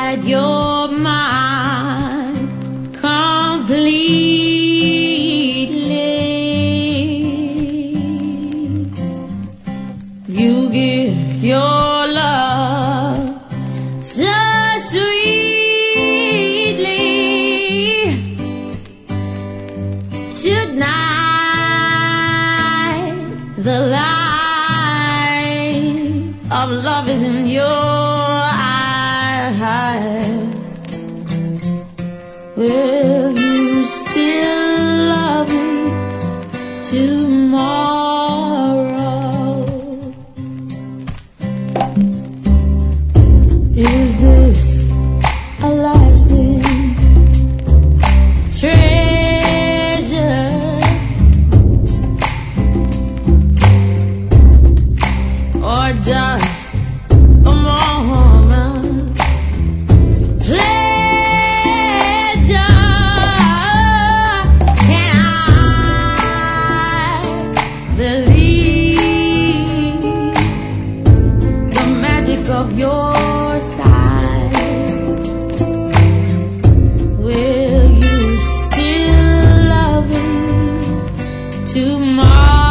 that you're mine completely. You give your love so sweetly. Tonight the light of love is in your eyes. Will you still love me tomorrow? Is this a lasting treasure? Or just a moment pleasure? Can I believe the magic of your side? Will you still love me tomorrow?